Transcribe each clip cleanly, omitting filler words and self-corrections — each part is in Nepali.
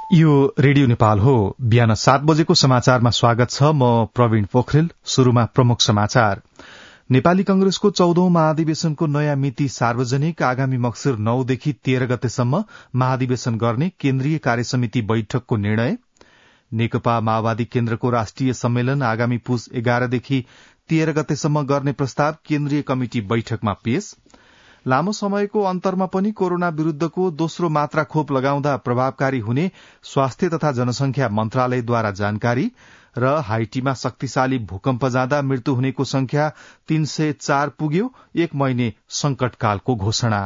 यो रेडियो नेपाल हो। बिहान 7 बजेको समाचारमा स्वागत छ। म प्रवीण पोखरेल। शुरूमा प्रमुख समाचार। नेपाली कंग्रेसको 14औं महाधिवेशनको नयाँ मिति सार्वजनिक। आगामी मक्सिर 9 देखि 13 गतेसम्म महाधिवेशन गर्ने केन्द्रीय कार्यसमिति बैठकको निर्णय। नेकपा माओवादी केन्द्रको राष्ट्रिय सम्मेलन आगामी पुस 11 देखि 13 गतेसम्म गर्ने प्रस्ताव केन्द्रीय कमिटि बैठकमा पेश। लामो समयको अन्तरमा पनि कोरोना विरूद्धको दोस्रो मात्रा खोप लगाउँदा प्रभावकारी हुने स्वास्थ्य तथा जनसंख्या मन्त्रालयद्वारा जानकारी। र हाइटीमा शक्तिशाली भूकम्प जाँदा मृत्यु हुनेको संख्या 304 पुग्यो। 1 महिने संकटकालको घोषणा।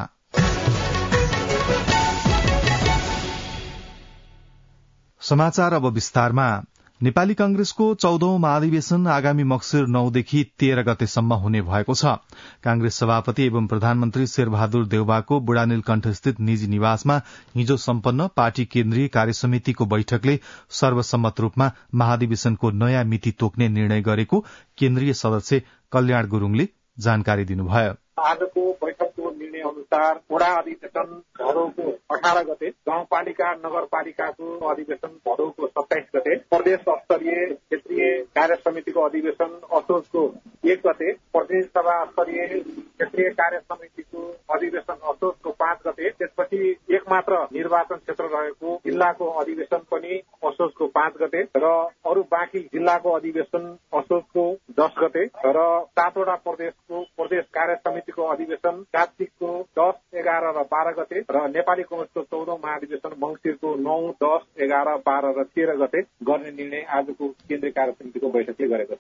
समाचार अब विस्तारमा। नेपाली कंग्रेसको 14औं महाधिवेशन आगामी मक्सिर 9 देखि 13 गतेसम्म हुने भएको छ। कांग्रेस सभापति एवं प्रधानमन्त्री शेरबहादुर देउवाको बुढानीलकण्ठ स्थित निजी निवासमा हिजो सम्पन्न पार्टी केन्द्रीय कार्यसमितिको बैठकले सर्वसम्मत रूपमा महाधिवेशनको नयाँ मिति तोक्ने निर्णय गरेको केन्द्रीय सदस्य कल्याण गुरूङले जानकारी दिनुभयो। आजको बैठकको निर्णय अनुसार वडा अधिवेशन भदौको 18 गते, गाउँपालिका नगरपालिकाको अधिवेशन भदौको 27 गते, प्रदेश स्तरीय क्षेत्रीय कार्य समितिको अधिवेशन असोजको 1 गते, प्रतिनिधि सभा स्तरीय क्षेत्रीय कार्य समितिको अधिवेशन असोजको 5 गते, त्यसपछि एकमात्र निर्वाचन क्षेत्र रहेको जिल्लाको अधिवेशन पनि असोजको 5 गते र अरू बाँकी जिल्लाको अधिवेशन असोजको 10 गते र 7वटा प्रदेशको प्रदेश कार्य समितिको अधिवेशन कार्तिकको 10, 11 र 12 गते र नेपाली कंग्रेसको 14औं महाधिवेशन मंसिरको 9, 10, 11, 12 र 13 गते गर्ने निर्णय आजको केन्द्रीय कार्य समितिको बैठकले गरेको छ।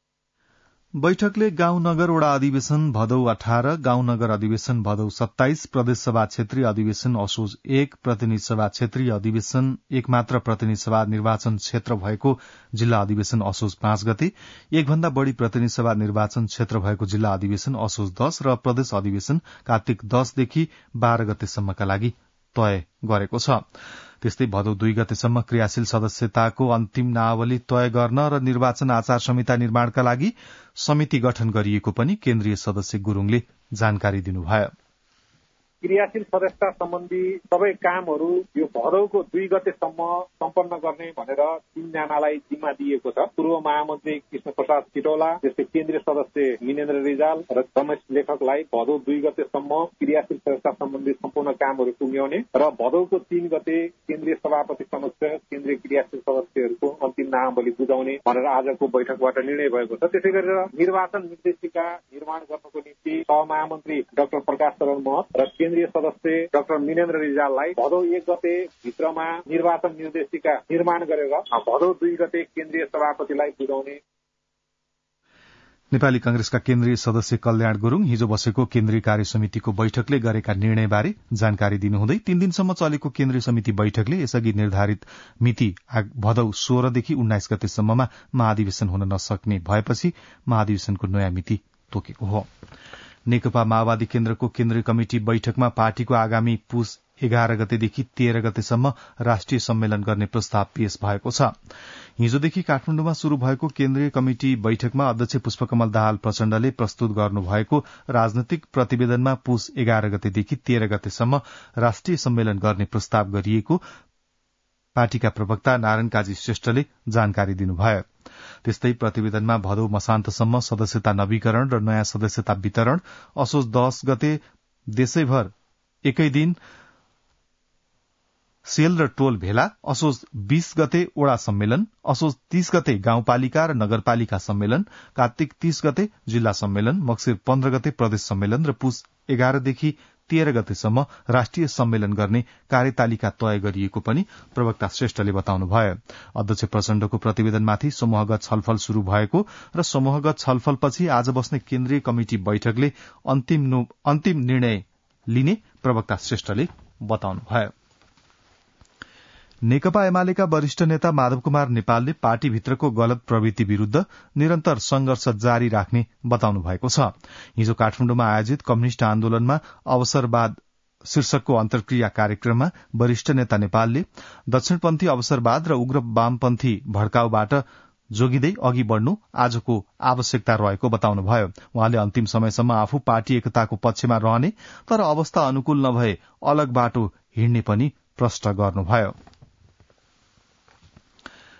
बैठकले गाउँ नगर वडा अधिवेशन भदौ 18, गाउँ नगर अधिवेशन भदौ 27, प्रदेश सभा क्षेत्रीय अधिवेशन असोज 1, प्रतिनिधि सभा क्षेत्रीय अधिवेशन एकमात्र प्रतिनिधि सभा निर्वाचन क्षेत्र भएको जिल्ला अधिवेशन असोज 5 गते, एक भन्दा बढ़ी प्रतिनिधि सभा निर्वाचन क्षेत्र भएको जिल्ला अधिवेशन असोज 10 र प्रदेश अधिवेशन कार्तिक 10 देखि 12 गतेसम्मका लागि तय गरेको छ। त्यस्तै भदौ 2 गतेसम्म क्रियाशील सदस्यताको अन्तिम नावली तय गर्न र निर्वाचन आचार संहिता निर्माणका लागि समिति गठन गरिएको पनि केन्द्रीय सदस्य गुरूङले जानकारी दिनुभयो। क्रियाशील सदस्यता सम्बन्धी सबै कामहरू यो भदौको 2 गतेसम्म सम्पन्न गर्ने भनेर 3 जनालाई जिम्मा दिएको छ। पूर्व महामन्त्री कृष्ण प्रसाद सिटौला, जस्तै केन्द्रीय सदस्य मिनेन्द्र रिजाल र रमेश लेखकलाई भदौ 2 गतेसम्म क्रियाशील सदस्यता सम्बन्धी सम्पूर्ण कामहरू पुर्याउने र भदौको 3 गते केन्द्रीय सभापति समक्ष केन्द्रीय क्रियाशील सदस्यहरूको अन्तिम नामावली बुझाउने भनेर आजको बैठकबाट निर्णय भएको छ। त्यसै गरेर निर्वाचन निर्देशिका निर्माण गर्नको निम्ति सहमहामन्त्री डाक्टर प्रकाश शरण महत र केन्द्रीय सदस्य डाक्टर मिनेन्द्र रिजाललाई भदौ 1 गते भित्रमा निर्वाचन निर्देशिका निर्माण गरेर भदौ 2 गते केन्द्रीय सभापतिलाई बुझाउने। नेपाली कंग्रेसका केन्द्रीय सदस्य कल्याण गुरूङ हिजो बसेको केन्द्रीय कार्य समितिको बैठकले गरेका निर्णयबारे जानकारी दिनुहुँदै 3 दिनसम्म चलेको केन्द्रीय समिति बैठकले यसअघि निर्धारित मिति भदौ 16 देखि 19 गतेसम्ममा महाधिवेशन हुन नसक्ने भएपछि महाधिवेशनको नयाँ मिति तोकेको हो। नेकपा माओवादी केन्द्रको केन्द्रीय कमिटि बैठकमा पार्टीको आगामी पुस 11 गतेदेखि 13 गतेसम्म राष्ट्रिय सम्मेलन गर्ने प्रस्ताव पेश भएको छ। हिजोदेखि काठमाडौँमा शुरू भएको केन्द्रीय कमिटि बैठकमा अध्यक्ष पुष्पकमल दाहाल प्रचण्डले प्रस्तुत गर्नुभएको राजनैतिक प्रतिवेदनमा पुस 11 गतेदेखि 13 गतेसम्म राष्ट्रिय सम्मेलन गर्ने प्रस्ताव गरिएको पार्टीका प्रवक्ता नारायण काजी श्रेष्ठले जानकारी दिनुभयो। त्यस्तै प्रतिवेदनमा भदौ मसान्तसम्म सदस्यता नवीकरण र नयाँ सदस्यता वितरण, असोज 10 गते देशैभर एकै दिन सेल र टोल भेला, असोज 20 गते वडा सम्मेलन, असोज 30 गते गाउँपालिका र नगरपालिका सम्मेलन, कार्तिक 30 गते जिल्ला सम्मेलन, मक्सिर 15 गते प्रदेश सम्मेलन र पुस 11 देखि 13 गतेसम्म राष्ट्रिय सम्मेलन गर्ने कार्यतालिका तय गरिएको पनि प्रवक्ता श्रेष्ठले बताउनुभयो। अध्यक्ष प्रचण्डको प्रतिवेदनमाथि समूहगत छलफल शुरू भएको र समूहगत छलफलपछि आज बस्ने केन्द्रीय कमिटि बैठकले अन्तिम निर्णय लिने प्रवक्ता श्रेष्ठले बताउनुभयो। नेकपा एमालेका वरिष्ठ नेता माधव कुमार नेपालले पार्टीभित्रको गलत प्रवृत्ति विरूद्ध निरन्तर संघर्ष जारी राख्ने बताउनु भएको छ। हिजो काठमाडौँमा आयोजित कम्युनिष्ट आन्दोलनमा अवसरवाद शीर्षकको अन्तर्क्रिया कार्यक्रममा वरिष्ठ नेता नेपालले दक्षिणपन्थी अवसरवाद र उग्र वामपन्थी भड्काउबाट जोगिँदै अघि बढ़नु आजको आवश्यकता रहेको बताउनुभयो। उहाँले अन्तिम समयसम्म आफू पार्टी एकताको पक्षमा रहने तर अवस्था अनुकूल नभए अलग बाटो हिँड्ने पनि प्रश्न गर्नुभयो।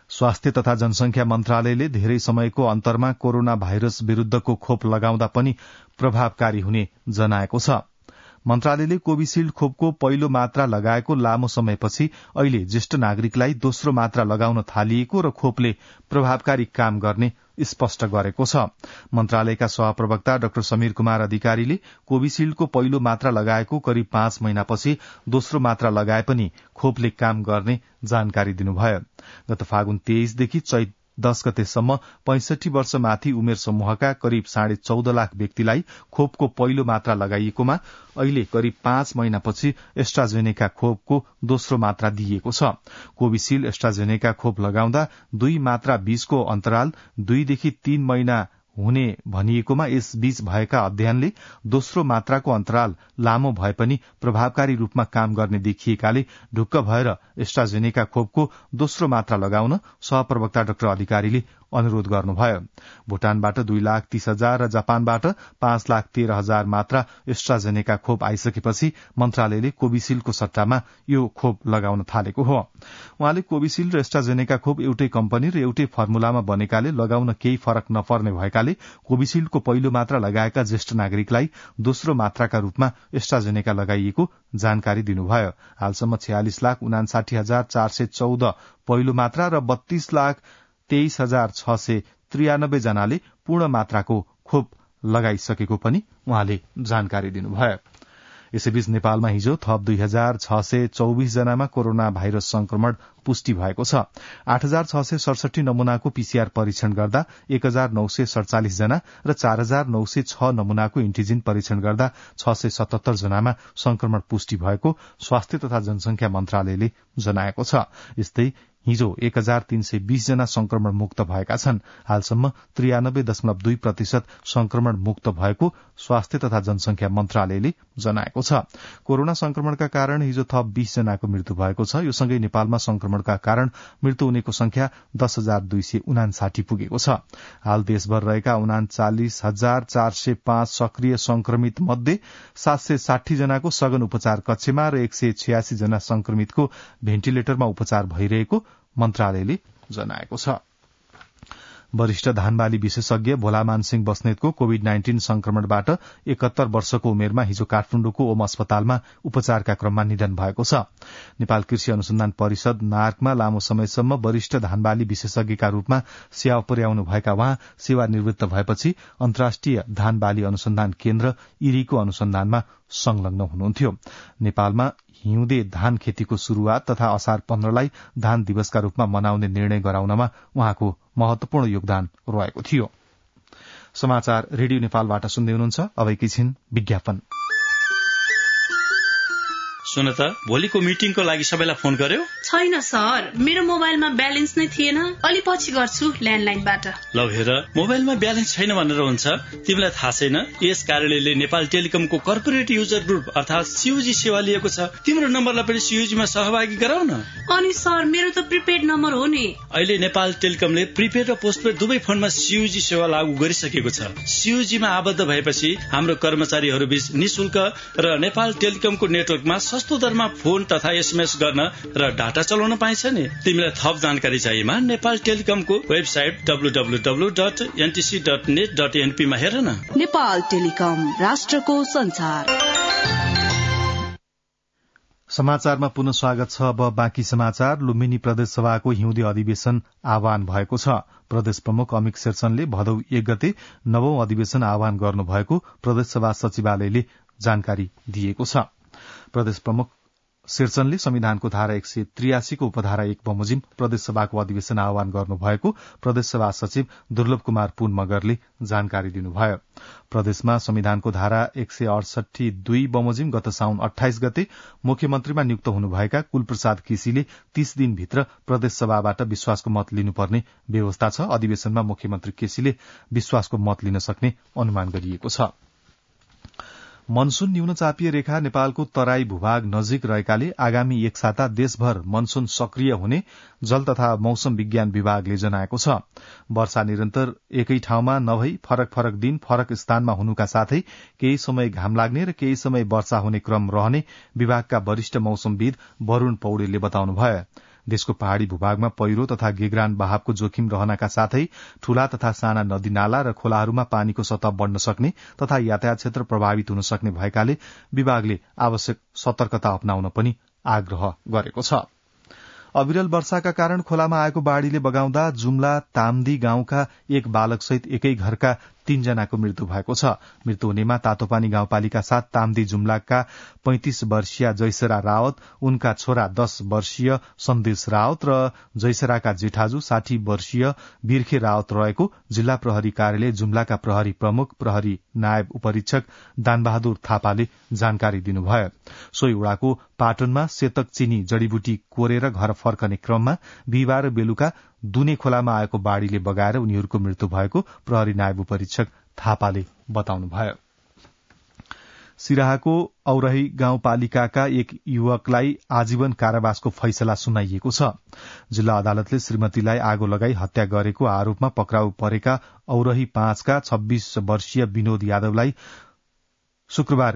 स्वास्थ्य तथा जनसंख्या मन्त्रालयले धेरै समयको अन्तरमा कोरोना भाइरस विरूद्धको खोप लगाउँदा पनि प्रभावकारी हुने जनाएको छ। मन्त्रालयले कोविशील्ड खोपको पहिलो मात्रा लगाएको लामो समयपछि अहिले ज्येष्ठ नागरिकलाई दोस्रो मात्रा लगाउन थालिएको र खोपले प्रभावकारी काम गर्ने स्पष्ट गरेको छ। मन्त्रालयका सहप्रवक्ता डाक्टर समीर कुमार अधिकारीले कोविशील्डको पहिलो मात्रा लगाएको करिब 5 महिनापछि दोस्रो मात्रा लगाए पनि खोपले काम गर्ने जानकारी दिनुभयो। गत फागुन 23 देखि चैत 10 गतेसम्म 65 वर्षमाथि उमेर समूहका करिब 14.5 लाख व्यक्तिलाई खोपको पहिलो मात्रा लगाइएकोमा अहिले करिब 5 महिनापछि एस्ट्राजेनेका खोपको दोस्रो मात्रा दिइएको छ। कोविशील्ड एस्ट्राजेनेका खोप लगाउँदा 2 मात्रा बीचको अन्तराल 2 देखि 3 महिना हुने भनिएकोमा यस बीच भएका अध्ययनले दोस्रो मात्राको अन्तराल लामो भए पनि प्रभावकारी रूपमा काम गर्ने देखिएकाले ढुक्क भएर एस्ट्राजेनेका खोपको दोस्रो मात्रा लगाउन सहप्रवक्ता डाक्टर अधिकारीले अनुरोध गर्नुभयो। भूटानबाट 2,30,000 र जापानबाट 5,13,000 मात्रा एस्ट्राजेनेका खोप आइसकेपछि मन्त्रालयले कोविशील्डको सट्टामा यो खोप लगाउन थालेको हो। उहाँले कोविशील्ड र एस्ट्राजेनेका खोप एउटै कम्पनी र एउटै फर्मुलामा बनेकाले लगाउन केही फरक नपर्ने भएकाले कोविशील्डको पहिलो मात्रा लगाएका ज्येष्ठ नागरिकलाई दोस्रो मात्राका रूपमा एस्ट्राजेनेका लगाइएको जानकारी दिनुभयो। हालसम्म 46,59,414 पहिलो मात्रा र 32,23,693 जनाले पूर्ण मात्राको खोप लगाइसकेको पनि उहाँले जानकारी दिनुभयो। यसैबीच नेपालमा हिजो थप 2,624 जनामा कोरोना भाइरस संक्रमण पुष्टि भएको छ। 8,667 नमूनाको पीसीआर परीक्षण गर्दा 1,947 जना र 4,906 नमूनाको एन्टिजेन परीक्षण गर्दा 677 जनामा संक्रमण पुष्टि भएको स्वास्थ्य तथा जनसंख्या मन्त्रालयले जनाएको छ। यस्तै हिजो 1,320 जना संक्रमण मुक्त भएका छन्। हालसम्म 93.2% संक्रमण मुक्त भएको स्वास्थ्य तथा जनसंख्या मन्त्रालयले जनाएको छ। कोरोना संक्रमणका कारण हिजो थप 20 जनाको मृत्यु भएको छ। यो सँगै नेपालमा संक्रमणका कारण मृत्यु हुनेको संख्या 10,259 पुगेको छ। हाल देशभर रहेका 39,405 सक्रिय संक्रमित मध्ये 760 जनाको सघन उपचार कक्षमा र 186 जना संक्रमितको भेन्टिलेटरमा उपचार भइरहेको मन्त्रालयले जनाएको छ। वरिष्ठ धानबाली विशेषज्ञ भोलामान सिंह बस्नेतको कोविड-19 संक्रमणबाट 71 वर्षको उमेरमा हिजो काठमाडौँको ओम अस्पतालमा उपचारका क्रममा निधन भएको छ। नेपाल कृषि अनुसन्धान परिषद नार्कमा लामो समयसम्म वरिष्ठ धानबाली विशेषज्ञका रूपमा सेवा पुर्याउनु भएका उहाँ सेवानिवृत्त भएपछि अन्तर्राष्ट्रिय धानबाली अनुसन्धान केन्द्र इरीको अनुसन्धानमा संलग्न हुनुहुन्थ्यो। नेपालमा हिउँदे धान खेतीको शुरूआत तथा असार 15लाई धान दिवसका रूपमा मनाउने निर्णय गराउनमा उहाँको महत्वपूर्ण योगदान रहेको थियो। समाचार रेडियो नेपालबाट सुन्दै हुनुहुन्छ। अब एकैछिन विज्ञापन। सुन त, भोलिको मिटिङको लागि सबैलाई फोन गर्यो? छैन सर, मेरो मोबाइलमा ब्यालेन्स नै थिएन। अलि पछि गर्छु ल्यान्डलाइनबाट। ल हेर, मोबाइलमा ब्यालेन्स छैन भनेर हुन्छ? तिमीलाई थाहा छैन यस कार्यालयले नेपाल टेलिकमको कर्पोरेट युजर ग्रुप अर्थात सीयूजी सेवा लिएको छ। तिम्रो नम्बरलाई पनि सीयूजीमा सहभागी गराउ न। अनि सर, मेरो त प्रिपेड नम्बर हो नि। अहिले नेपाल टेलिकमले प्रिपेड र पोस्टपेड दुवै फोनमा सीयूजी सेवा लागू गरिसकेको छ। सीयूजीमा आबद्ध भएपछि हाम्रो कर्मचारीहरू बीच निशुल्क र नेपाल टेलिकमको नेटवर्कमा सस्तो दरमा फोन तथा एसएमएस गर्न र डाटा चलाउन पाइन्छ नि। तिमीलाई थप जानकारी चाहिएमा नेपाल टेलिकमको वेबसाइट www.ntc.net.np मा हेर न। नेपाल टेलिकम, राष्ट्रको संचार। समाचारमा पुनः स्वागत छ। अब बाँकी समाचार। लुम्बिनी प्रदेशसभाको हिउँदे अधिवेशन आह्वान भएको छ। प्रदेश प्रमुख अमिक शेरचनले भदौ 1 गते 9औं अधिवेशन आह्वान गर्नुभएको प्रदेशसभा सचिवालयले जानकारी दिएको छ। प्रदेश प्रमुख शेरचनले संविधानको धारा 183 को उपधारा 1 बमोजिम प्रदेशसभाको अधिवेशन आह्वान गर्नुभएको प्रदेशसभा सचिव दुर्लभ कुमार पुन मगरले जानकारी दिनुभयो। प्रदेशमा संविधानको धारा 168(2) बमोजिम गत साउन 28 गते मुख्यमन्त्रीमा नियुक्त हुनुभएका कुलप्रसाद केसीले 30 दिनभित्र प्रदेशसभाबाट विश्वासको मत लिनुपर्ने व्यवस्था छ। अधिवेशनमा मुख्यमन्त्री केसीले विश्वासको मत लिन सक्ने अनुमान गरिएको छ। मनसून न्यूनचापीय रेखा नेपालको तराई भूभाग नजिक रहेकाले आगामी 1 साता देशभर मनसून सक्रिय हुने जल तथा मौसम विज्ञान विभागले जनाएको छ। वर्षा निरन्तर एकै ठाउँमा नभई फरक फरक दिन फरक स्थानमा हुनुका साथै केही समय घाम लाग्ने र केही समय वर्षा हुने क्रम रहने विभागका वरिष्ठ मौसमविद वरूण पौडेलले बताउनुभयो। देशको पहाड़ी भूभागमा पहिरो तथा गेग्रान बहावको जोखिम रहनका साथै ठूला तथा साना नदी नाला र खोलाहरूमा पानीको सतह बढ़न सक्ने तथा यातायात क्षेत्र प्रभावित हुन सक्ने भएकाले विभागले आवश्यक सतर्कता अपनाउन पनि आग्रह गरेको छ। अविरल वर्षाका कारण खोलामा आएको बाढ़ीले बगाउँदा जुम्ला तामदी गाउँका एक बालकसहित एकै घरका 3 जनाको मृत्यु भएको छ। मृत्यु हुनेमा तातोपानी गाउँपालिका 7 तामदी जुम्लाका 35 वर्षीय जयसरा रावत, उनका छोरा 10 वर्षीय सन्देश रावत र जयसराका जेठाजु 60 वर्षीय बिर्खे रावत रहेको जिल्ला प्रहरी कार्यालय जुम्लाका प्रहरी प्रमुख प्रहरी नायब उपरीक्षक दानबहादुर थापाले जानकारी दिनुभयो। सोही उडाको पाटनमा सेतक चिनी जड़ीबुटी कोरेर घर फर्कने क्रममा बिहिबार बेलुका दुने खोलामा आएको बाढ़ीले बगाएर उनीहरूको मृत्यु भएको प्रहरी नायब उपरीक्षक थापाले बताउनुभयो। सिराहाको औरही गाउँपालिकाका एक युवकलाई आजीवन कारावासको फैसला सुनाइएको छ। जिल्ला अदालतले श्रीमतीलाई आगो लगाई हत्या गरेको आरोपमा पक्राउ परेका औरही 5 का 26 वर्षीय विनोद यादवलाई शुक्रबार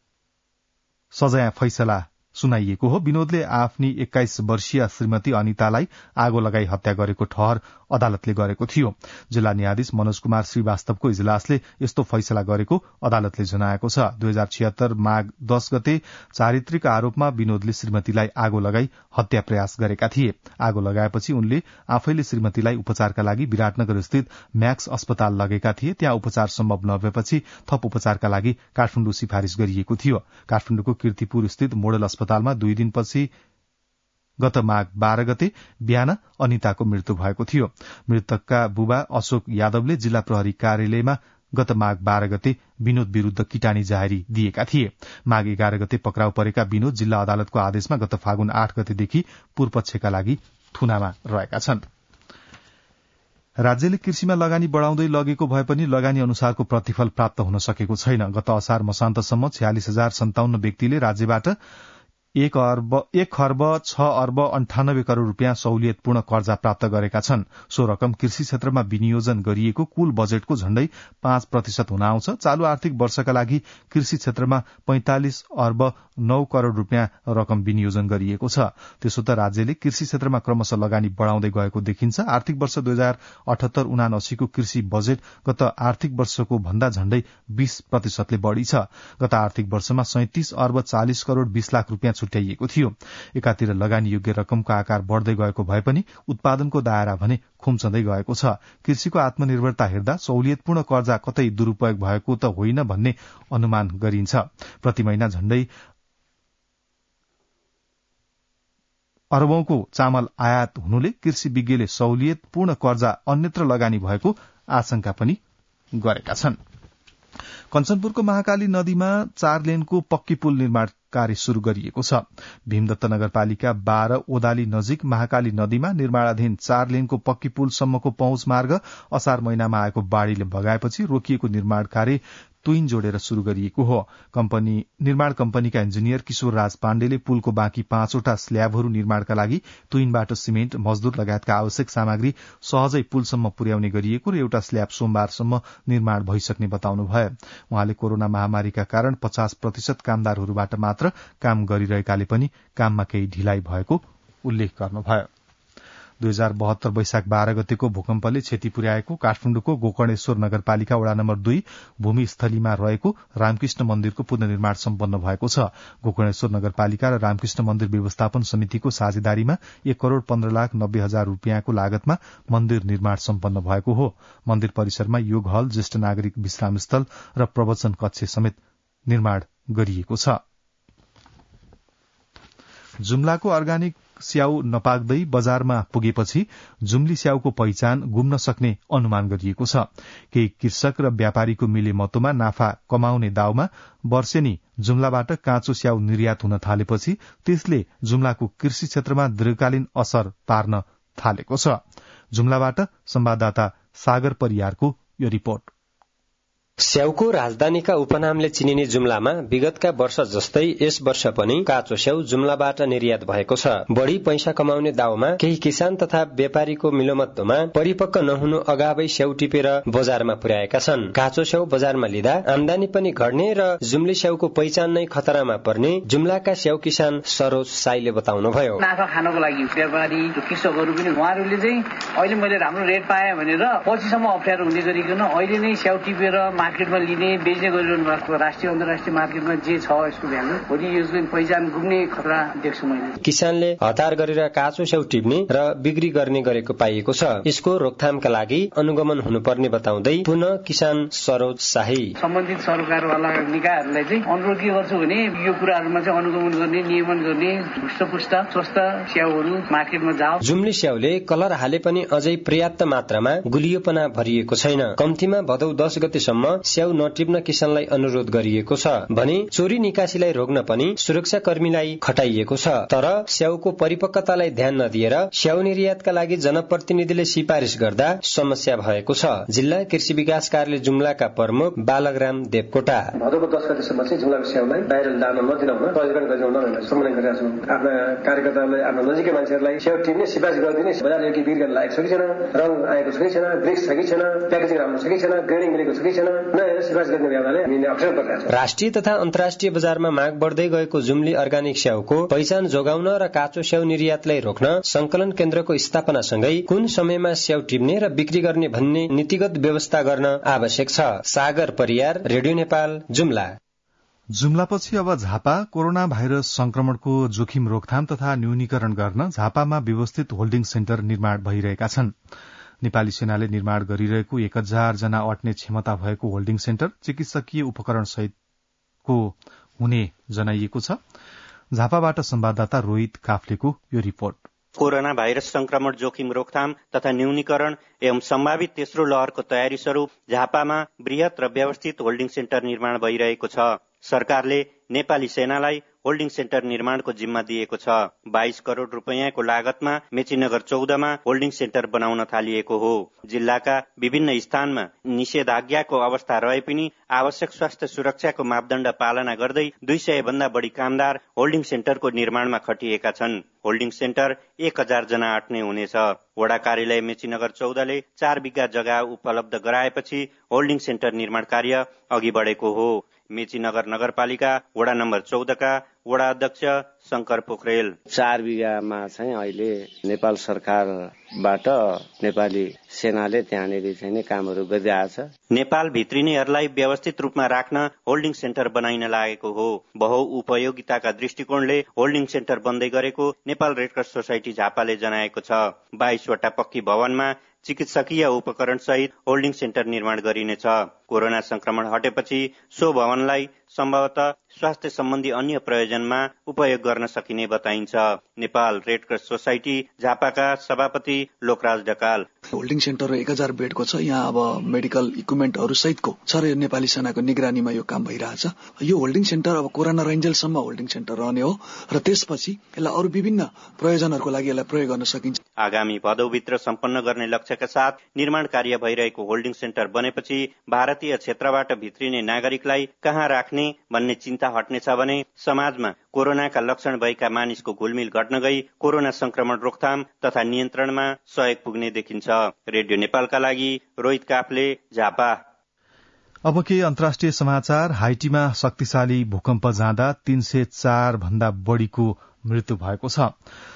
सजाय फैसला सुनाइएको हो। विनोदले आफ्नी 21 वर्षीय श्रीमती अनितालाई आगो लगाई हत्या गरेको ठहर अदालतले गरेको थियो। जिल्ला न्यायाधीश मनोज कुमार श्रीवास्तवको इजलासले यस्तो फैसला गरेको अदालतले जनाएको छ। 2076 माघ 10 गते चारित्रिक आरोपमा विनोदले श्रीमतीलाई आगो लगाई हत्या प्रयास गरेका थिए। आगो लगाएपछि उनले आफैले श्रीमतीलाई उपचारका लागि विराटनगर स्थित म्याक्स अस्पताल लगेका थिए। त्यहाँ उपचार सम्भव नभएपछि थप उपचारका लागि काठमाडौँ सिफारिश गरिएको थियो। काठमाडौँको कीर्तिपुर स्थित मोडल अस्पतालमा 2 दिनपछि गत माघ 12 गते बिहान अनिताको मृत्यु भएको थियो। मृतकका बुबा अशोक यादवले जिल्ला प्रहरी कार्यालयमा गत माघ 12 गते विनोद विरूद्ध किटानी जाहेरी दिएका थिए। माघ 11 गते पक्राउ परेका विनोद जिल्ला अदालतको आदेशमा गत फागुन 8 गतेदेखि पूर्वपक्षका लागि थुनामा रहेका छन्। राज्यले कृषिमा लगानी बढ़ाउँदै लगेको भए पनि लगानी अनुसारको प्रतिफल प्राप्त हुन सकेको छैन। गत असार मसान्तसम्म 46,057 व्यक्तिले राज्यबाट 1,06,98,00,000 रूपियाँ सहुलियतपूर्ण कर्जा प्राप्त गरेका छन्। सो रकम कृषि क्षेत्रमा विनियोजन गरिएको कुल बजेटको झण्डै 5% हुन आउँछ। चालू आर्थिक वर्षका लागि कृषि क्षेत्रमा 45,09,00,00,000 रूपियाँ रकम विनियोजन गरिएको छ। त्यसो त राज्यले कृषि क्षेत्रमा क्रमशः लगानी बढ़ाउँदै गएको देखिन्छ। आर्थिक वर्ष 2078-79 को कृषि बजेट गत आर्थिक वर्षको भन्दा झण्डै 20% बढ़ी छ। गत आर्थिक वर्षमा 37,40,20,00,000 रूपियाँ छुट्याइएको थियो। एकातिर लगानी योग्य रकमको आकार बढ़दै गएको भए पनि उत्पादनको दायरा भने खुम्चँदै गएको छ। कृषिको आत्मनिर्भरता हेर्दा सहुलियतपूर्ण कर्जा कतै दुरूपयोग भएको त होइन भन्ने अनुमान गरिन्छ। प्रति महिना झण्डै अरबौंको चामल आयात हुनुले कृषि विज्ञले सहुलियतपूर्ण कर्जा अन्यत्र लगानी भएको आशंका पनि गरेका छन्। कञ्चनपुरको महाकाली नदीमा 4 लेनको पक्की पुल निर्माण कार्य शुरू गरिएको छ। भीमदत्त नगरपालिका 12 ओदाली नजिक महाकाली नदीमा निर्माणाधीन 4 लेनको पक्की पुलसम्मको पहुँच मार्ग असार महिनामा आएको बाढ़ीले बगाएपछि रोकिएको निर्माण कार्य तुइन जोडेर शुरू गरिएको हो। निर्माण कम्पनीका इन्जिनियर किशोर राज पाण्डेले पुलको बाँकी 5वटा स्ल्याबहरू निर्माणका लागि तुइनबाट सिमेन्ट, मजदूर लगायतका आवश्यक सामग्री सहजै पुलसम्म पुर्याउने गरिएको र एउटा स्ल्याब सोमबारसम्म निर्माण भइसक्ने बताउनुभयो। उहाँले कोरोना महामारीका कारण 50% कामदारहरूबाट मात्र काम गरिरहेकाले पनि काममा केही ढिलाइ भएको उल्लेख गर्नुभयो। 2072 वैशाख 12 गतेको भूकम्पले क्षति पुर्याएको काठमाडौँको गोकर्णेश्वर नगरपालिका वडा नम्बर 2 भूमिस्थलीमा रहेको रामकृष्ण मन्दिरको पुनर्निर्माण सम्पन्न भएको छ। गोकर्णेश्वर नगरपालिका र रामकृष्ण मन्दिर व्यवस्थापन समितिको साझेदारीमा 1,15,90,000 रूपियाँको लागतमा मन्दिर निर्माण सम्पन्न भएको हो। मन्दिर परिसरमा योग हल, ज्येष्ठ नागरिक विश्रामस्थल र प्रवचन कक्ष समेत निर्माण गरिएको छ। जुम्लाको अर्गानिक स्याउ नपाक्दै बजारमा पुगेपछि जुम्ली स्याउको पहिचान गुम्न सक्ने अनुमान गरिएको छ। केही कृषक र व्यापारीको मिलेमतोमा नाफा कमाउने दाउमा वर्षेनी जुम्लाबाट काँचो स्याउ निर्यात हुन थालेपछि त्यसले जुम्लाको कृषि क्षेत्रमा दीर्घकालीन असर पार्न थालेको छ। जुम्लाबाट संवाददाता सागर परियारको यो रिपोर्ट। स्याउको राजधानीका उपनामले चिनिने जुम्लामा विगतका वर्ष जस्तै यस वर्ष पनि काँचो स्याउ जुम्लाबाट निर्यात भएको छ। बढ़ी पैसा कमाउने दाउमा केही किसान तथा व्यापारीको मिलोमतोमा परिपक्व नहुनु अगावै स्याउ टिपेर बजारमा पुर्याएका छन्। काँचो स्याउ बजारमा लिँदा आमदानी पनि घट्ने र जुम्ली स्याउको पहिचान नै खतरामा पर्ने जुम्लाका स्याउ किसान सरोज साईले बताउनुभयो। नाफा खानको लागि व्यापारी कृषकहरू पनि उहाँहरूले चाहिँ अहिले मैले राम्रो रेट पाएँ भनेर पछिसम्म अप्ठ्यारो हुने गरिकन अहिले नै स्याउ टिपेर मार्केटमा लिने बेच्ने गरिरहनु भएको राष्ट्रिय अन्तर्राष्ट्रिय मार्केटमा जे छ यसको भ्यालु भोलि यसको पहिचान गुम्ने खतरा देख्छु मैले। किसानले हतार गरेर काँचो स्याउ टिप्ने र बिक्री गर्ने गरेको पाइएको छ। यसको रोकथामका लागि अनुगमन हुनुपर्ने बताउँदै पुनः किसान सरोज शाही सम्बन्धित सरकारवाला निकायहरूलाई चाहिँ अनुरोध के गर्छु भने यो कुराहरूमा चाहिँ अनुगमन गर्ने नियमन गर्ने हृष्टपुष्ट स्वस्थ स्याउहरू मार्केटमा जाओ। जुम्ली स्याउले कलर हाले पनि अझै पर्याप्त मात्रामा गुलियोपना भरिएको छैन। कम्तीमा भदौ 10 गतेसम्म स्याउ नटिप्न किसानलाई अनुरोध गरिएको छ भने चोरी निकासीलाई रोक्न पनि सुरक्षा कर्मीलाई खटाइएको छ। तर स्याउको परिपक्वतालाई ध्यान नदिएर स्याउ निर्यातका लागि जनप्रतिनिधिले सिफारिश गर्दा समस्या भएको छ। जिल्ला कृषि विकास कार्यालय जुम्लाका प्रमुख बालकराम देवकोटा भदौको 10 गतेसम्म चाहिँ जुम्लाको स्याउलाई बाहिर जान नदिन प्रयोजन गरिदिउन भनेर सम्मेलन गरेका छौँ। आफ्ना कार्यकर्ताहरूले आफ्ना नजिकै मान्छेहरूलाई स्याउ टिप्ने सिफारिस गरिदिने बजार योग्य बिक्री गर्न लागेको छ कि छैन, रङ आएको छ कि छैन, ब्रिक्स छ कि छैन, प्याकेजिङ राम्रो छ कि छैन, ग्रेडिङ मिलेको छ कि छैन नहेरेर सिफारिस गर्ने बेलाले हामीले अप्ठ्यारो परिरहेका छौँ। राष्ट्रिय तथा अन्तर्राष्ट्रिय बजारमा माग बढ्दै गएको जुम्ली अर्गानिक स्याउको पहिचान जोगाउन र काँचो स्याउ निर्यातलाई रोक्न संकलन केन्द्रको स्थापनासँगै कुन समयमा स्याउ टिप्ने र बिक्री गर्ने भन्ने नीतिगत व्यवस्था गर्न आवश्यक छ। सागर परियार, रेडियो नेपाल, जुम्ला। जुम्लापछि अब झापा। कोरोना भाइरस संक्रमणको जोखिम रोकथाम तथा न्यूनीकरण गर्न झापामा व्यवस्थित होल्डिङ सेन्टर निर्माण भइरहेका छन्। नेपाली सेनाले निर्माण गरिरहेको 1000 जना अट्ने क्षमता भएको होल्डिङ सेन्टर चिकित्सकीय उपकरण सहितको हुने जनाइएको छ। झापाबाट संवाददाता रोहित काफ्लेको यो रिपोर्ट। कोरोना भाइरस संक्रमण जोखिम रोकथाम तथा न्यूनीकरण एवं सम्भावित तेस्रो लहरको तयारी स्वरूप झापामा वृहत र व्यवस्थित होल्डिङ सेन्टर निर्माण भइरहेको छ। सरकारले नेपाली सेनालाई होल्डिङ सेन्टर निर्माणको जिम्मा दिएको छ। 22 करोड़ रुपैयाँको लागतमा मेचीनगर 14 मा होल्डिङ सेन्टर बनाउन थालिएको हो। जिल्लाका विभिन्न स्थानमा निषेधाज्ञाको अवस्था रहे पनि आवश्यक स्वास्थ्य सुरक्षाको मापदण्ड पालना गर्दै 200 भन्दा बढी कामदार होल्डिङ सेन्टरको निर्माणमा खटिएका छन्। होल्डिङ सेन्टर 1000 जना अट्ने हुनेछ। वडा कार्यालय मेचीनगर 14 ले 4 बिघा जग्गा उपलब्ध गराएपछि होल्डिङ सेन्टर निर्माण कार्य अघि बढेको हो। मेचीनगर नगरपालिका वडा नम्बर 14 का वडा अध्यक्ष शंकर पोखरेल 4 बिघामा चाहिँ अहिले नेपाल सरकारबाट नेपाली सेनाले त्यहाँनिर चाहिँ कामहरू गरिरहेछ। नेपाल भित्रिनेहरूलाई व्यवस्थित रूपमा राख्न होल्डिङ सेन्टर बनाइन लागेको हो। बहुउपयोगिताका दृष्टिकोणले होल्डिङ सेन्टर बन्दै गरेको नेपाल रेडक्रस सोसाइटी झापाले जनाएको छ। 22 वटा पक्की भवनमा चिकित्सकीय उपकरण सहित होल्डिङ सेन्टर निर्माण गरिनेछ। कोरोना संक्रमण हटेपछि सो भवनलाई सम्भवतः स्वास्थ्य सम्बन्धी अन्य प्रयोजनमा उपयोग गर्न सकिने बताइन्छ। नेपाल रेडक्रस सोसाइटी झापाका सभापति लोकराज ढकाल होल्डिङ सेन्टर 1000 बेडको छ। यहाँ अब मेडिकल इक्विपमेन्टहरू सहितको छ र नेपाली सेनाको निगरानीमा यो काम भइरहेछ। यो होल्डिङ सेन्टर अब कोरोना रहिन्जेलसम्म होल्डिङ सेन्टर रहने हो र त्यसपछि यसलाई अरू विभिन्न प्रयोजनहरूको लागि यसलाई प्रयोग गर्न सकिन्छ। आगामी भदौभित्र सम्पन्न गर्ने लक्ष्यका साथ निर्माण कार्य भइरहेको होल्डिङ सेन्टर बनेपछि भारतीय क्षेत्रबाट भित्रिने नागरिकलाई कहाँ राख्ने भन्ने चिन्ता हट्नेछ भने समाजमा कोरोनाका लक्षण भएका मानिसको घुलमिल घट्न गई कोरोना संक्रमण रोकथाम तथा नियन्त्रणमा सहयोग पुग्ने देखिन्छ। रेडियो नेपालका लागि रोहित काफ्ले, झापा। अब के अन्तर्राष्ट्रिय समाचार। हाइटीमा शक्तिशाली भूकम्प जाँदा 304 भन्दा बढ़ीको मृत्यु भएको छ।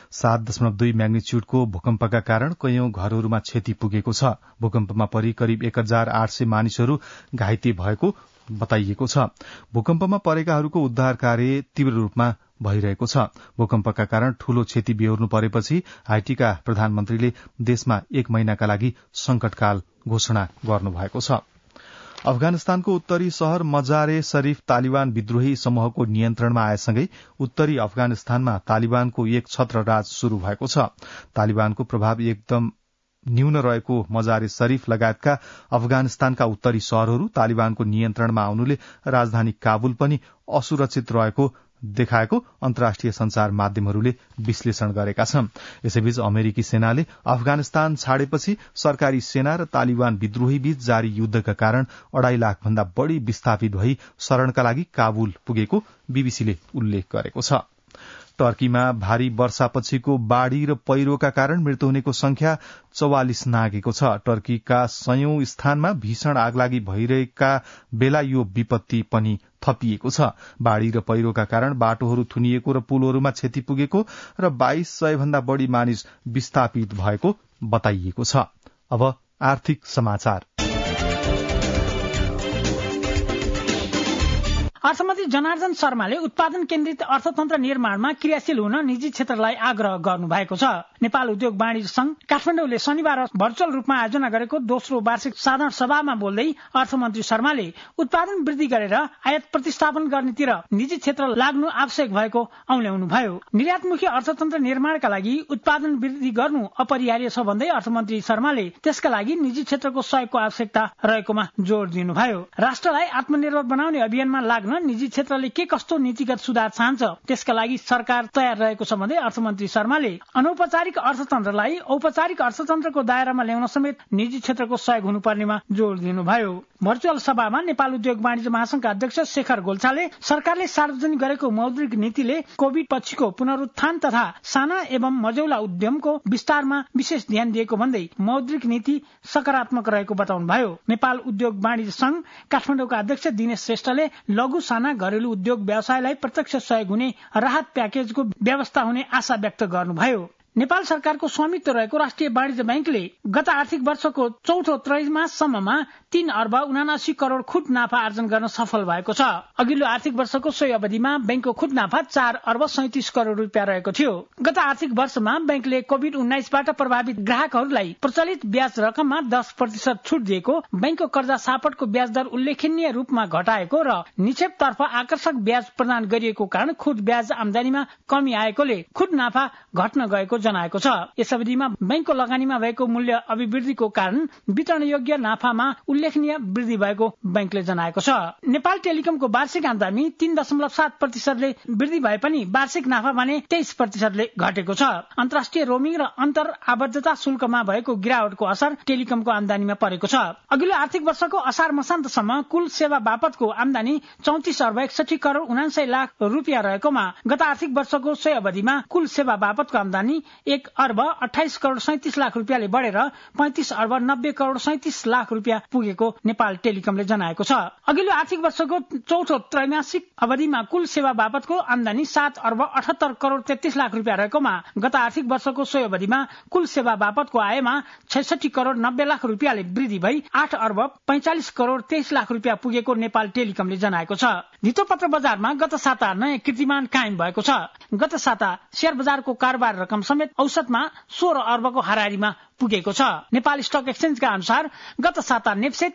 7.2 म्याग्निच्युडको भूकम्पका कारण कैयौं घरहरूमा क्षति पुगेको छ। भूकम्पमा परि करिब 1800 मानिसहरू घाइते भएको बताइएको छ। भूकम्पमा परेकाहरूको उद्धार कार्य तीव्र रूपमा भइरहेको छ। भूकम्पका कारण ठूलो क्षति बेहोर्नु परेपछि हाइटीका प्रधानमन्त्रीले देशमा 1 महिनाका लागि संकटकाल घोषणा गर्नुभएको छ। अफगानिस्तानको उत्तरी शहर मजारे शरीफ तालिबान विद्रोही समूहको नियन्त्रणमा आएसँगै उत्तरी अफगानिस्तानमा तालिबानको एक छत्र राज शुरू भएको छ। तालिबानको प्रभाव एकदम न्यून रहेको मजारे शरीफ लगायतका अफगानिस्तानका उत्तरी शहरहरू तालिबानको नियन्त्रणमा आउनुले राजधानी काबुल पनि असुरक्षित रहेको देखाएको अन्तर्राष्ट्रिय संचार माध्यमहरूले विश्लेषण गरेका छन्। यसैबीच अमेरिकी सेनाले अफगानिस्तान छाडेपछि सरकारी सेना र तालिबान विद्रोही बीच जारी युद्धका कारण 2.5 लाख भन्दा बढ़ी विस्थापित भई शरणका लागि काबुल पुगेको बीबीसीले उल्लेख गरेको छ। टर्कीमा भारी वर्षापछिको बाढ़ी र पहिरोका कारण मृत्यु हुनेको संख्या 44 नागेको छ। टर्कीका सयौं स्थानमा भीषण आगलागी भइरहेका बेला यो विपत्ति पनि थपिएको छ। बाढ़ी र पहिरोका कारण बाटोहरू थुनिएको र पुलहरूमा क्षति पुगेको र 2200 भन्दा बढ़ी मानिस विस्थापित भएको बताइएको छ। अब आर्थिक समाचार। अर्थमन्त्री जनार्दन शर्माले उत्पादन केन्द्रित अर्थतन्त्र निर्माणमा क्रियाशील हुन निजी क्षेत्रलाई आग्रह गर्नु भएको छ। नेपाल उद्योग वाणिज्य संघ काठमाडौँले शनिबार भर्चुअल रूपमा आयोजना गरेको दोस्रो वार्षिक साधारण सभामा बोल्दै अर्थमन्त्री शर्माले उत्पादन वृद्धि गरेर आयात प्रतिस्थापन गर्नेतिर निजी क्षेत्र लाग्नु आवश्यक भएको औल्याउनुभयो। निर्यातमुखी अर्थतन्त्र निर्माणका लागि उत्पादन वृद्धि गर्नु अपरिहार्य छ भन्दै अर्थमन्त्री शर्माले त्यसका लागि निजी क्षेत्रको सहयोगको आवश्यकता रहेकोमा जोड़ दिनुभयो। राष्ट्रलाई आत्मनिर्भर बनाउने अभियानमा लाग्न निजी क्षेत्रले के कस्तो नीतिगत सुधार चाहन्छ त्यसका लागि सरकार तयार रहेको छ भन्दै अर्थमन्त्री शर्माले अनौपचारिक अर्थतन्त्रलाई औपचारिक अर्थतन्त्रको दायरामा ल्याउन समेत निजी क्षेत्रको सहयोग हुनुपर्नेमा जोड़ दिनुभयो। भर्चुअल सभामा नेपाल उद्योग वाणिज्य महासंघका अध्यक्ष शेखर गोल्छाले सरकारले सार्वजनिक गरेको मौद्रिक नीतिले कोविड पछिको पुनरुत्थान तथा साना एवं मझौला उद्यमको विस्तारमा विशेष ध्यान दिएको भन्दै मौद्रिक नीति सकारात्मक रहेको बताउनुभयो। नेपाल उद्योग वाणिज्य संघ काठमाडौँका अध्यक्ष दिनेश श्रेष्ठले लघु साना घरेलु उद्योग व्यवसायलाई प्रत्यक्ष सहयोग हुने राहत प्याकेजको व्यवस्था हुने आशा व्यक्त गर्नुभयो। नेपाल सरकारको स्वामित्व रहेको राष्ट्रिय वाणिज्य बैंकले गत आर्थिक वर्षको चौथो त्रैमाससम्ममा 3 अर्ब 79 करोड़ खुट नाफा आर्जन गर्न सफल भएको छ। अघिल्लो आर्थिक वर्षको सोही अवधिमा बैंकको खुट नाफा 4 अर्ब 37 करोड़ रुपियाँ रहेको थियो। गत आर्थिक वर्षमा बैंकले कोभिड-19बाट प्रभावित ग्राहकहरूलाई प्रचलित ब्याज रकममा 10% छुट दिएको, बैंकको कर्जा सापटको ब्याज दर उल्लेखनीय रूपमा घटाएको र निक्षेपतर्फ आकर्षक ब्याज प्रदान गरिएको कारण खुट ब्याज आम्दानीमा कमी आएकोले खुट नाफा घट्न गएको जनाएको छ। यस अवधिमा बैंकको लगानीमा भएको मूल्य अभिवृद्धिको कारण वितरण योग्य नाफामा उल्लेखनीय वृद्धि भएको बैंकले जनाएको छ। नेपाल टेलिकमको वार्षिक आम्दानी 3.7%ले वृद्धि भए पनि वार्षिक नाफा भने 23%ले घटेको छ। अन्तर्राष्ट्रिय रोमिङ र अन्तर आबद्धता शुल्कमा भएको गिरावटको असर टेलिकमको आम्दानीमा परेको छ। अघिल्लो आर्थिक वर्षको असार मसान्तसम्म कुल सेवा बापतको आम्दानी 34 अर्ब 61 करोड़ 79 लाख रुपियाँ रहेकोमा गत आर्थिक वर्षको सोही अवधिमा कुल सेवा बापतको आम्दानी 1 अर्ब 28 करोड़ 37 लाख रुपियाँले बढेर 35 अर्ब 90 करोड़ 37 लाख रुपियाँ पुगेको नेपाल टेलिकमले जनाएको छ। अघिल्लो आर्थिक वर्षको चौथो त्रैमासिक अवधिमा कुल सेवा बापतको आम्दानी 7 अर्ब 78 करोड़ 33 लाख रुपियाँ रहेकोमा गत आर्थिक वर्षको सोही अवधिमा कुल सेवा बापतको आयमा 66 करोड़ 90 लाख रुपियाँले वृद्धि भई 8 अर्ब 45 करोड़ 23 लाख रुपियाँ पुगेको नेपाल टेलिकमले जनाएको छ। धितोपत्र बजारमा गत साता नयाँ कीर्तिमान कायम भएको छ। गत साता शेयर बजारको कारोबार रकम समेत औसतमा 16 अर्बको हाराहारीमा पुगेको छ। नेपाल स्टक एक्सचेन्जका अनुसार गत साता नेप्से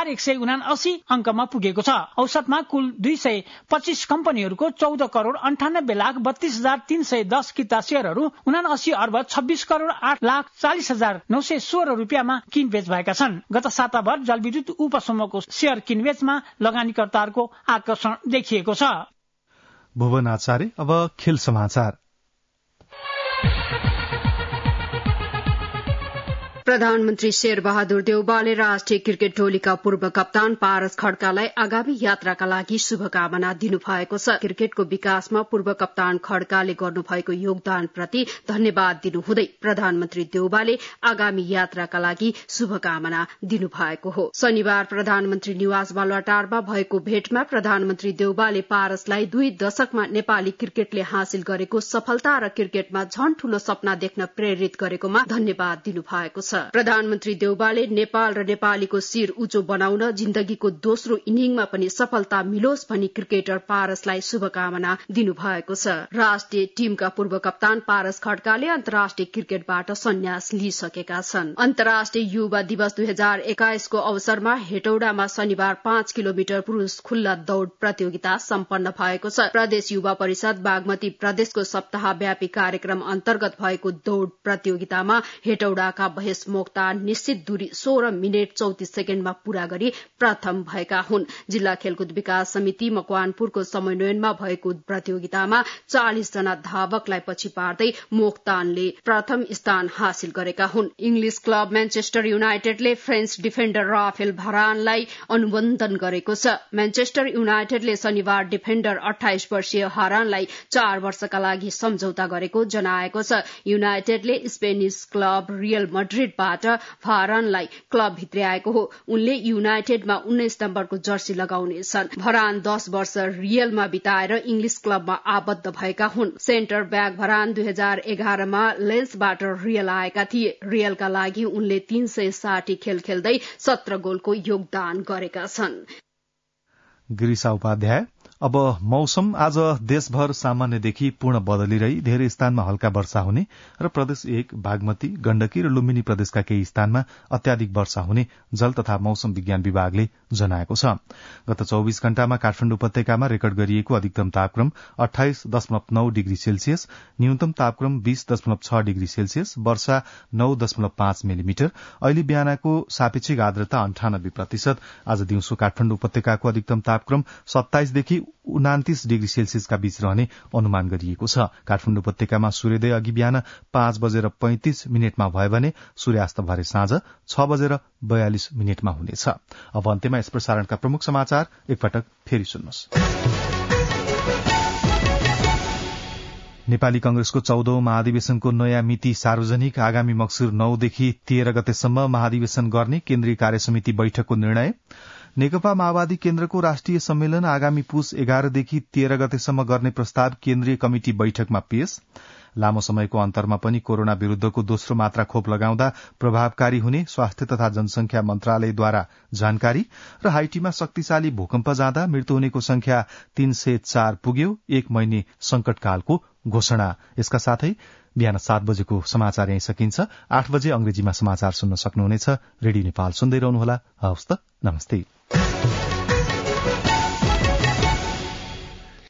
3179 अंकमा पुगेको छ। औसतमा कुल 225 कम्पनीहरूको 14 करोड़ 98 लाख 32,310 किता शेयरहरू 79 अर्ब 26 करोड़ 8 लाख 40,916 रुपियाँमा किनबेच भएका छन्। गत साताभर जलविद्युत उपसमूहको शेयर किनबेचमा लगानीकर्ताहरूको आकर्षण देखिएको छ। भुवन आचार्य। अब खेल समाचार। प्रधानमन्त्री शेरबहादुर देउवाले राष्ट्रिय क्रिकेट टोलीका पूर्व कप्तान पारस खड्कालाई आगामी यात्राका लागि शुभकामना दिनुभएको छ। क्रिकेटको विकासमा पूर्व कप्तान खड्काले गर्नुभएको योगदानप्रति धन्यवाद दिनुहुँदै प्रधानमन्त्री देउवाले आगामी यात्राका लागि शुभकामना दिनुभएको हो। शनिबार प्रधानमन्त्री निवास बालुवाटारमा भएको भेटमा प्रधानमन्त्री देउवाले पारसलाई 2 दशकमा नेपाली क्रिकेटले हासिल गरेको सफलता र क्रिकेटमा झन ठूलो सपना देख्न प्रेरित गरेकोमा धन्यवाद दिनुभएको छ। प्रधानमन्त्री देउवाले नेपाल र नेपालीको शिर उच्चो बनाउन जिन्दगीको दोस्रो इनिङमा पनि सफलता मिलोस् भनी क्रिकेटर पारसलाई शुभकामना दिनुभएको छ। राष्ट्रिय टीमका पूर्व कप्तान पारस खड्काले अन्तर्राष्ट्रिय क्रिकेटबाट सन्यास लिइसकेका छन्। अन्तर्राष्ट्रिय युवा दिवस 2021 को अवसरमा हेटौडामा शनिबार 5 किलोमिटर पुरूष खुल्ला दौड़ प्रतियोगिता सम्पन्न भएको छ। प्रदेश युवा परिषद बागमती प्रदेशको सप्ताहव्यापी कार्यक्रम अन्तर्गत भएको दौड़ प्रतियोगितामा हेटौडाका यस मोक्तान निश्चित दूरी 16 मिनेट 34 सेकेण्डमा पूरा गरी प्रथम भएका हुन्। जिल्ला खेलकुद विकास समिति मकवानपुरको समन्वयनमा भएको प्रतियोगितामा 40 जना धावकलाई पछि पार्दै मोक्तानले प्रथम स्थान हासिल गरेका हुन्। इंग्लिश क्लब म्यान्चेस्टर युनाइटेडले फ्रेन्च डिफेन्डर राफेल भरानलाई अनुबन्धन गरेको छ। म्यान्चेस्टर युनाइटेडले शनिबार डिफेन्डर 28 वर्षीय हरानलाई 4 वर्षका लागि सम्झौता गरेको जनाएको छ। युनाइटेडले स्पेनिश क्लब रियल मड्रिडबाट भरानलाई क्लब भित्र्याएको हो। उनले युनाइटेडमा 19 नम्बरको जर्सी लगाउनेछन्। भरान 10 वर्ष रियलमा बिताएर इंग्लिश क्लबमा आबद्ध भएका हुन्। सेन्टर ब्याक भरान 2011 मा लेन्सबाट रियल आएका थिए। रियलका लागि उनले 360 खेल खेल्दै 17 गोलको योगदान गरेका छन्। गिरिशा उपाध्याय। अब मौसम आज देशभर सामान्यदेखि पूर्ण बदलिरही धेरै स्थानमा हल्का वर्षा हुने र प्रदेश 1 बागमती गण्डकी र लुम्बिनी प्रदेशका केही स्थानमा अत्याधिक वर्षा हुने जल तथा मौसम विज्ञान विभागले जनाएको छ। गत 24 घण्टामा काठमाडौँ उपत्यकामा रेकर्ड गरिएको अधिकतम तापक्रम 28.9 डिग्री सेल्सियस, न्यूनतम तापक्रम 20.6 डिग्री सेल्सियस, वर्षा 9.5 मिलिमिटर। अहिले बिहानको सापेक्षिक आर्द्रता 98%। आज दिउँसो काठमाडौँ उपत्यकाको अधिकतम तापक्रम 27 देखि 29 डिग्री सेल्सियसका बीच रहने अनुमान गरिएको छ। काठमाडौँ उपत्यकामा सूर्योदय अघि बिहान 5:35 भयो भने सूर्यास्त भरे साँझ 6:42 हुनेछ। अब अन्त्यमा यस प्रसारणका प्रमुख समाचार एकपटक फेरि सुन्नुहोस्। नेपाली कंग्रेसको 14औं महाधिवेशनको नयाँ मिति सार्वजनिक। आगामी मक्सिर 9 देखि 13 गतेसम्म महाधिवेशन गर्ने केन्द्रीय कार्यसमिति बैठकको निर्णय। नेकपा माओवादी केन्द्रको राष्ट्रिय सम्मेलन आगामी पुस 11 देखि 13 गतेसम्म गर्ने प्रस्ताव केन्द्रीय कमिटी बैठकमा पेश। लामो समयको अन्तरमा पनि कोरोना विरूद्धको दोस्रो मात्रा खोप लगाउँदा प्रभावकारी हुने स्वास्थ्य तथा जनसंख्या मन्त्रालयद्वारा जानकारी। र हाइटीमा शक्तिशाली भूकम्प जाँदा मृत्यु हुनेको संख्या 304 पुग्यो। 1 महिने संकटकालको घोषणा। यसका साथै बिहान 7 बजेको समाचार यही सकिन्छ। 8 बजे अंग्रेजीमा समाचार सुन्न सक्नुहुनेछ। रेडियो नेपाल सुन्दै रहनुहोला। हवस् त, नमस्ते।